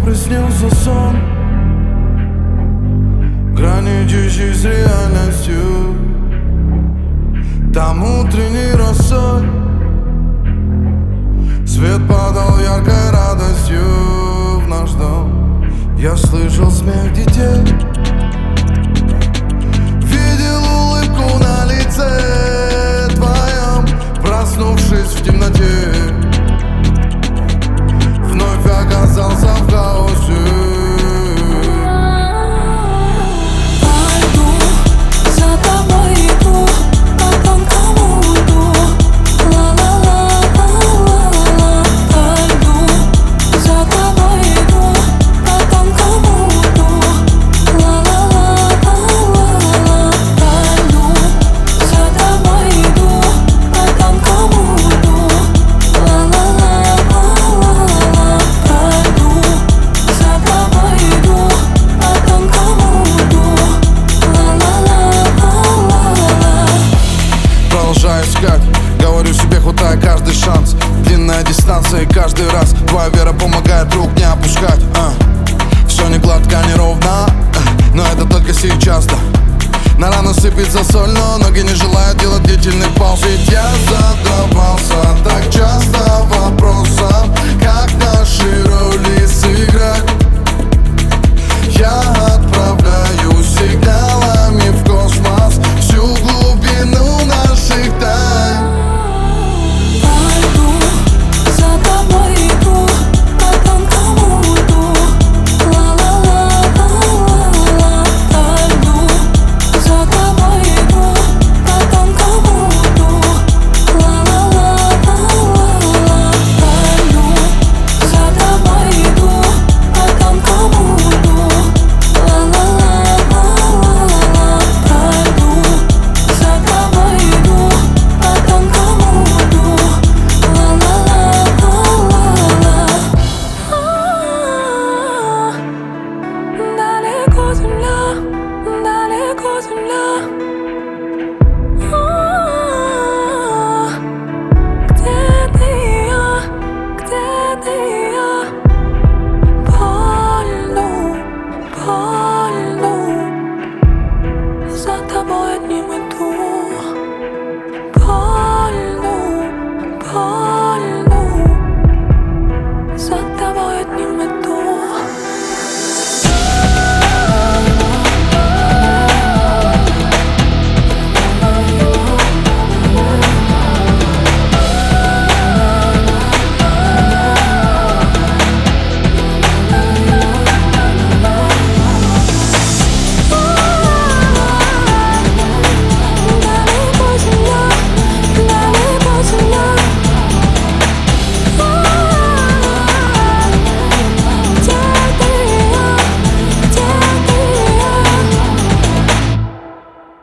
приснился сон, граничащий с реальностью. Там утренний рассоль, свет падал яркой радостью в наш дом. Я слышал смех детей, видел улыбку на лице твоем. Проснувшись в темноте, вновь оказался в хаосе. Говорю себе, хватай каждый шанс. Длинная дистанция и каждый раз твоя вера помогает рук не опускать. Все не гладко, не ровно, но это только сейчас, да. На рану сыпется соль, но ноги не желают делать длительных пауз. Ведь я задавался так часто вопросом, как наши